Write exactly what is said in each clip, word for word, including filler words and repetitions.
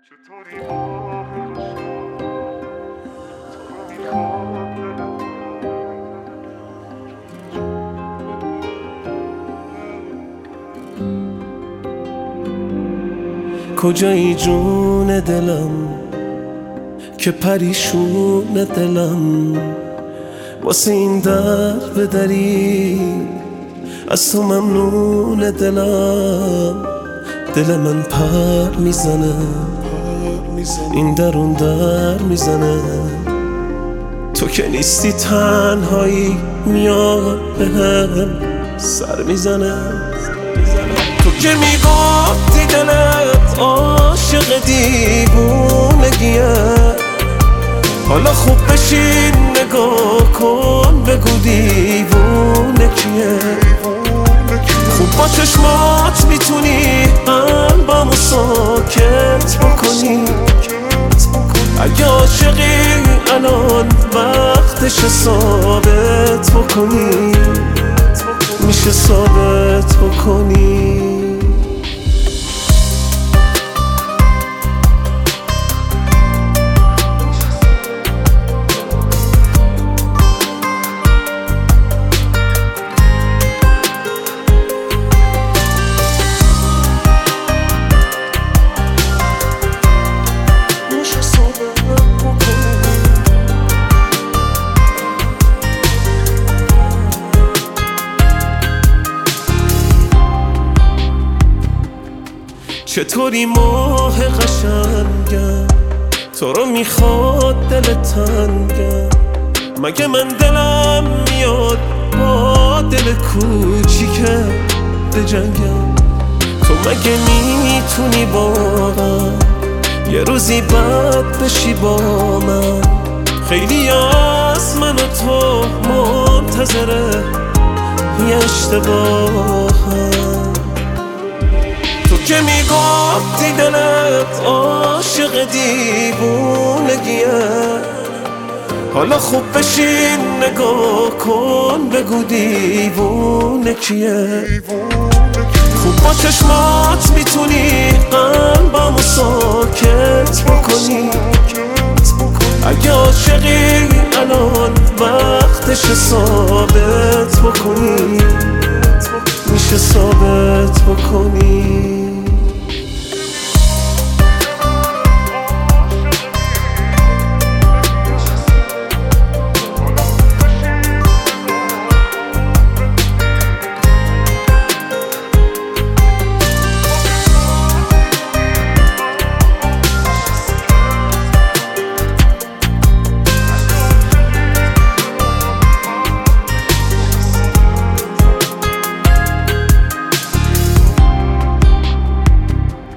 چطوری ماه قشنگ تو رو میخواد دلم. کجایی جون دلم که پریشون دلم واسه این در به دری از تو ممنون دلم. دل من پر میزنه این در اون در میزنه تو که نیستی تنهایی میاد به هم سر میزنه. تو که میگفتی دلت عاشق دیوونگیه حالا خوب بشین نگاه کن بگو دیوونه کیه. خوب با چشمات میتونی قلبمو ساکت بکنی. اگه عاشقی الان وقتش ثابت بکنی میشه ثابت بکنی. چطوری ماه قشنگم تو رو میخواد دل تنگم. مگه من دلم میاد با دل کوچیکه بجنگم. تو مگه میتونی واقعا یه روزی بد بشی با من. خیلی از من و تو منتظره یه اشتباهم. تو که میگفتی دلت عاشق دیوونگیه حالا خوب بشین نگاه کن بگو دیوونه کیه. خوب با چشمات میتونی قلبمو ساکت بکنی. اگه عاشقی الان وقتش ثابت بکنی میشه ثابت بکنی.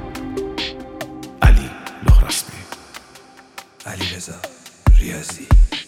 علیرضا ریاضی